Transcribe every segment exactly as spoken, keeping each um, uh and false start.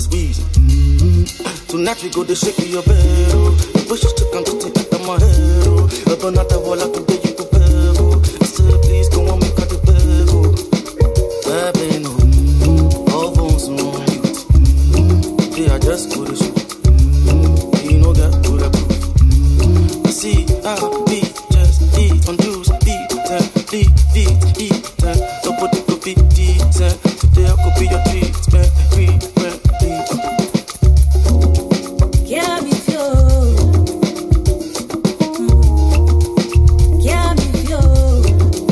a squeeze. Mm-hmm. Tonight we go to shake your bed. The wishes to come to take out my head. Oh, but not the wall up today you go beg. I said please go on me cut the bed. Oh, baby no. Mm-hmm. All phones on mute. Mm-hmm. Yeah, I just go to shoot. Mm-hmm. You know that good up. Mm-hmm. I see how we just eat on juice, eat and eat, eat, eat and don't put it to be decent. Today I could be your treatment, treatment, treatment. Can't be pure. Can't be pure.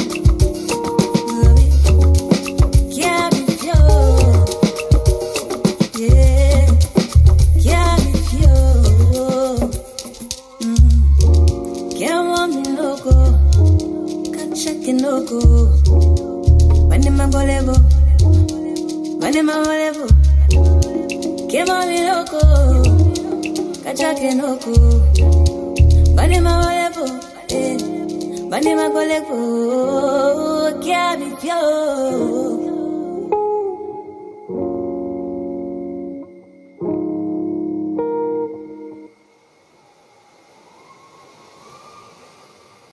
Love it. Can't be pure. Yeah. Can't be pure. Mm. Can't want me no go. Can't check it no go. When am I gonna go? When am I gonna go? Can't want me no go. Kachake noko, bani ma olepo, eh, bani ma koleko, kia mi pio.